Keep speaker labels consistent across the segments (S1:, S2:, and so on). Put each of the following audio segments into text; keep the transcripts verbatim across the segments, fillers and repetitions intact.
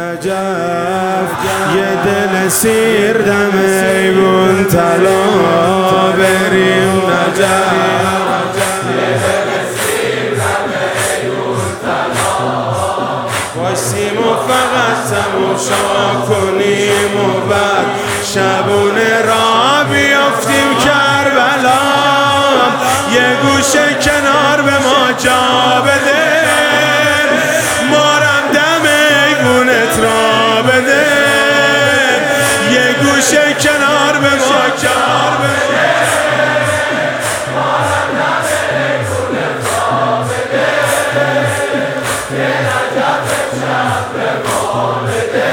S1: نجف یه دل سیر دم ایوون طلا بریم نجف واسیم و فقط تماشا کنیم و بعد شبونه را بیافتیم کربلا یه گوشه کنار به ما جا بده مارم دم ایوونت را بده یه گوشه کنار به ما جا بده مارم دم ایوونت را بده یه نجف شب به ما بده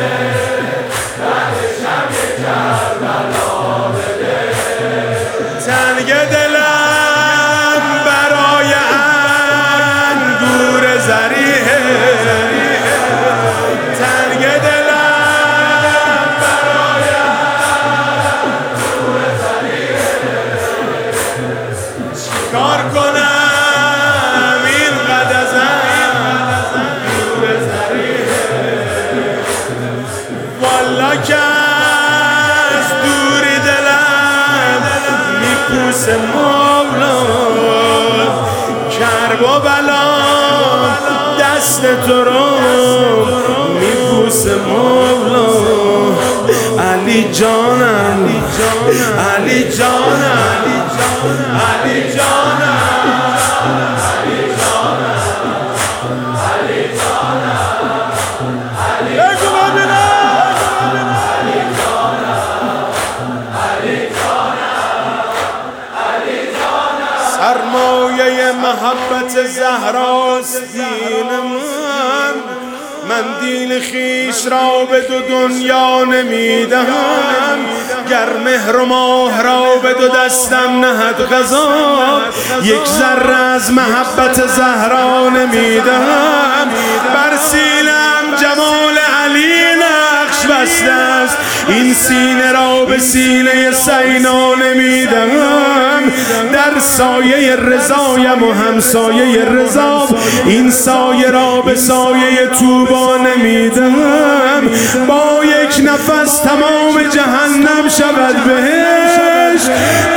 S1: بعدشم یه کربلا بده تنگ دلم برای انگور زریحه تنگ دلم برای انگور زریحه چیکار کنم اینقدر از انگور زریحه والا که از دوری دلم میپوسه مولا کرب و بلا دست تو رو میپوسه مولا علی جانم علی جانم علی جانم علی جانم علی جانم بگو ببینم علی جانم علی جانم علی جانم سرمایه محبت زهراست دین من من دین خیش را به دو دنیا نمیدهم گر مهر و ماه را به دو دستم نهد قضا یک ذره از محبت زهرا نمیدهم بر سینم جمال علی نقش بسته است این سینه را به سینه سینا نمیدهم در سایه رضایم و همسایه رضا این سایه را به سایه طوبا نمیدهم با یک نفس تمام جهنم شود بهشت